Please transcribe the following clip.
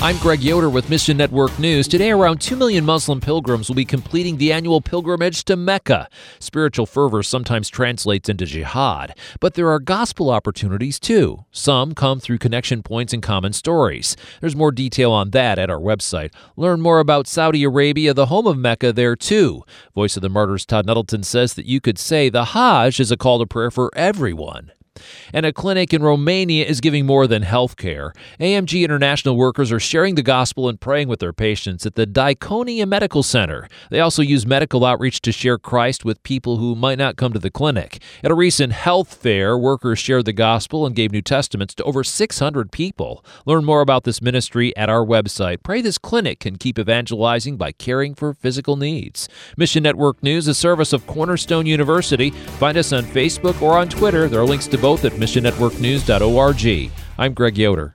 I'm Greg Yoder with Mission Network News. Today, around 2 million Muslim pilgrims will be completing the annual pilgrimage to Mecca. Spiritual fervor sometimes translates into jihad, but there are gospel opportunities too. Some come through connection points and common stories. There's more detail on that at our website. Learn more about Saudi Arabia, the home of Mecca, there too. Voice of the Martyrs Todd Nettleton says that you could say the Hajj is a call to prayer for everyone. And a clinic in Romania is giving more than health care. AMG International workers are sharing the gospel and praying with their patients at the Diaconia Medical Center. They also use medical outreach to share Christ with people who might not come to the clinic. At a recent health fair, workers shared the gospel and gave New Testaments to over 600 people. Learn more about this ministry at our website. Pray this clinic can keep evangelizing by caring for physical needs. Mission Network News, a service of Cornerstone University. Find us on Facebook or on Twitter. There are links to both at missionnetworknews.org. I'm Greg Yoder.